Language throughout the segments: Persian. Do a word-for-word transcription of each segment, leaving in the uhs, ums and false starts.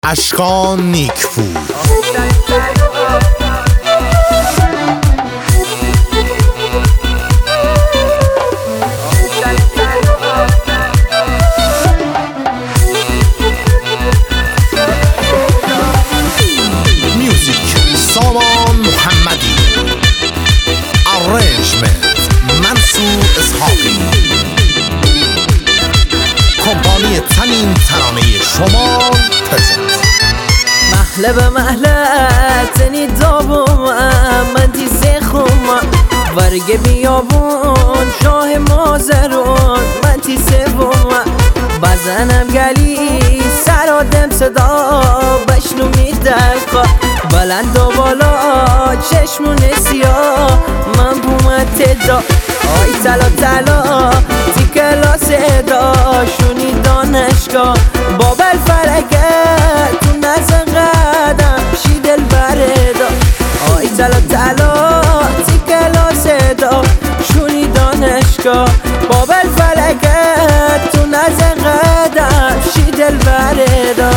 اشکان نیکپور میوزیک سامان محمدی، ارنجمنت منصور اسحاقی، کمپانی تنین ترانه شمال پرزنت. محله به محله تنی دابم من دیزه خوما ورگه بیابون شاه مازرون من تیسه بوم بزنم گلی سر آدم صدا بشنو میدقا بلند و بالا چشمون سیاه من بوم تدا آی تلا تلا تی کلاس ادا شونی دانشگاه بابل فرکت تو نزن قدم شی دل بردا آی تلا تلا تی کلاس ادا شونی دانشگاه بابل فرکت تو نزن قدم شی دل بردا.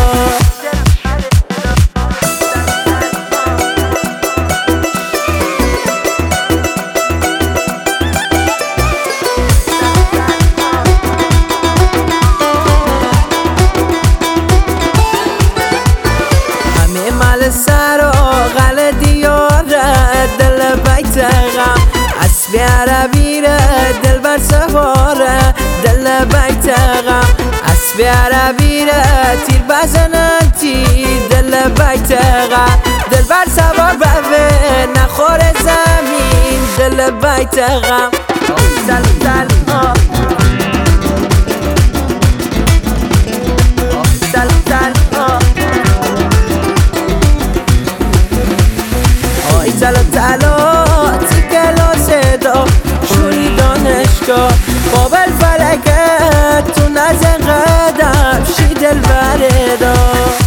سر و غل دیاره دل بیت غم اسبی عربی ره دل بر سواره دل بیت غم اسبی عربی ره تیر بزنن تیر دل بیت غم دل بر سوار بوه نخور زمین دل بیت غم تل تل آه تل تل آه تلا تلا تی کلاس دا شوری دانشگاه بابل فرکت تو نزن قدم شی دل بردا.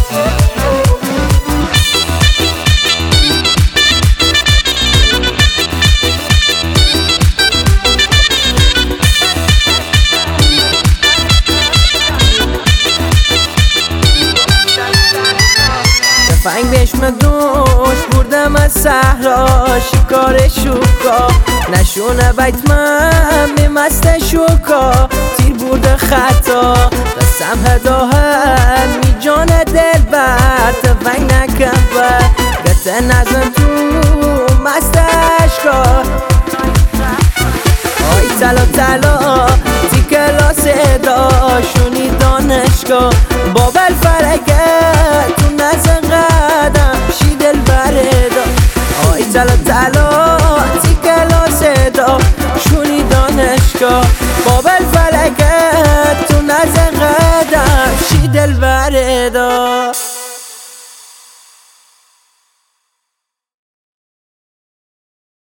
فنگ بشم دوش بردم از صحرا شکار شوکا نشونه بیت من میمست شوکا تیر برده خطا قسم هداهن می جان دل بر تفنگ نکن بر گته نزن تو مست اشکا آی تلا تلا تی کلاس ادا شونی دانشگاه بابل فرکت تو نزن قدم شی دل بردا آی تلا تلا تی کلاس ادا شونی دانشگاه بابل فرکت تو نزن قدم شی دل بردا.